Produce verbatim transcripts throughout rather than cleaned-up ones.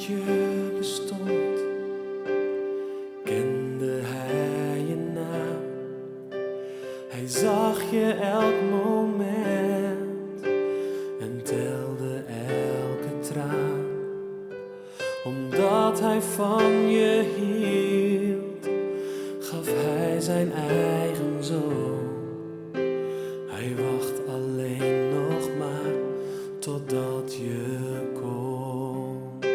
je bestond, kende hij je naam. Hij zag je elk moment en telde elke traan. Omdat hij van je hield, gaf hij zijn eigen zoon. Hij wacht alleen nog maar totdat je komt.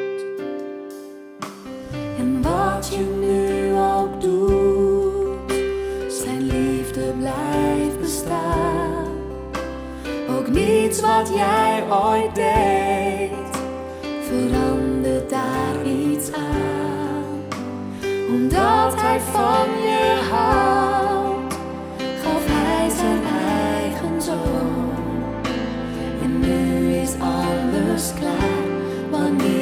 En wat je nu ook doet, zijn liefde blijft bestaan. Ook niets wat jij ooit deed, verandert daar iets aan. Omdat hij van je houdt, gaf hij zijn eigen zoon. En nu is alles klaar, wanneer